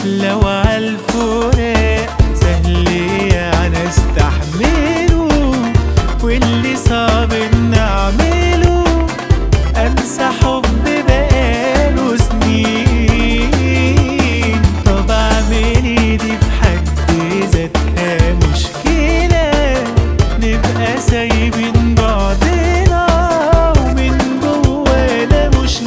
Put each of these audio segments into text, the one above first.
لو عالفراق سهل يعني استحمله، واللي صعب نعمله انسى حب بقاله سنين. طب اعمل ايه دي في حد ذاتها مشكلة، نبقى سايبين بعضنا ومن جوانا مش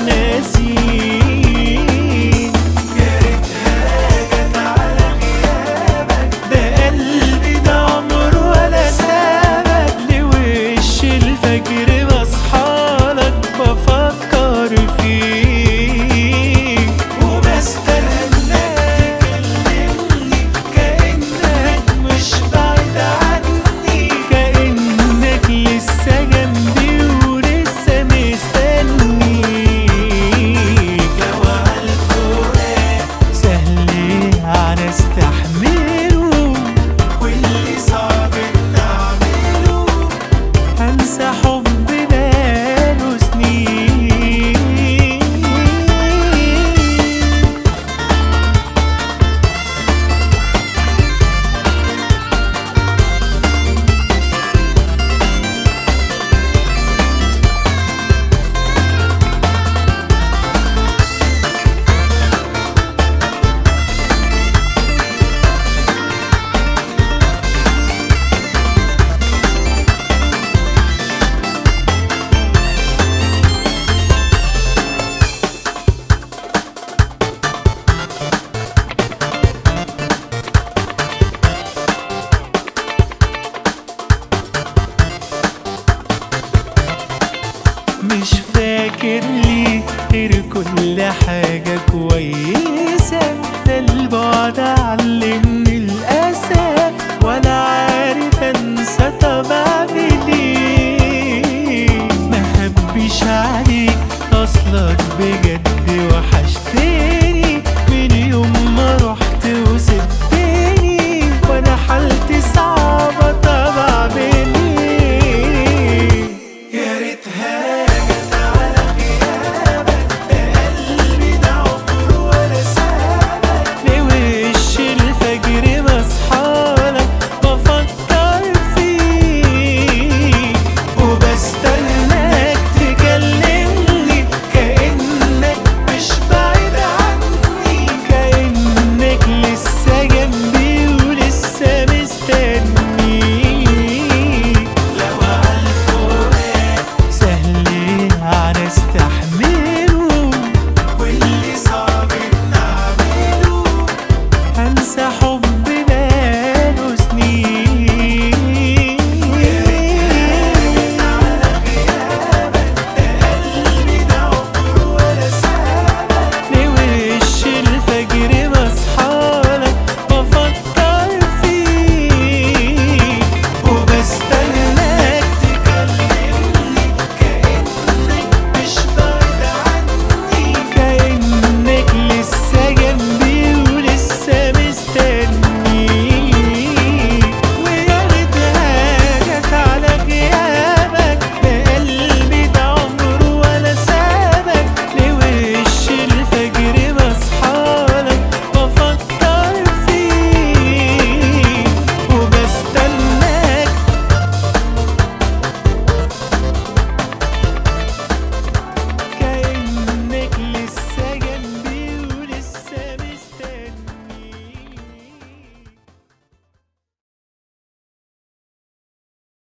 ناسين. يا ريتها جت على غيابك، ده قلبي ده عمره ولا سابك، لوش الفجر بصحالك بفكر فيك وبستناك تكلمني كأنك مش بعيد عني، كأنك لسه جنبي ولسه مستنيك. لو عالفراق سهل يعني استحمله، واللي صعب نعمله هنسى حب بقاله سنين. مش فاكر ليه غير كل حاجة كويسة، ده البعد علمني الأسى ولا عارف أنسى. طب أعمل إيه؟ مخبيش عليك أصلك بجد وحشتني من يوم ما رحت وسبتني، وأنا حالتي صعبة.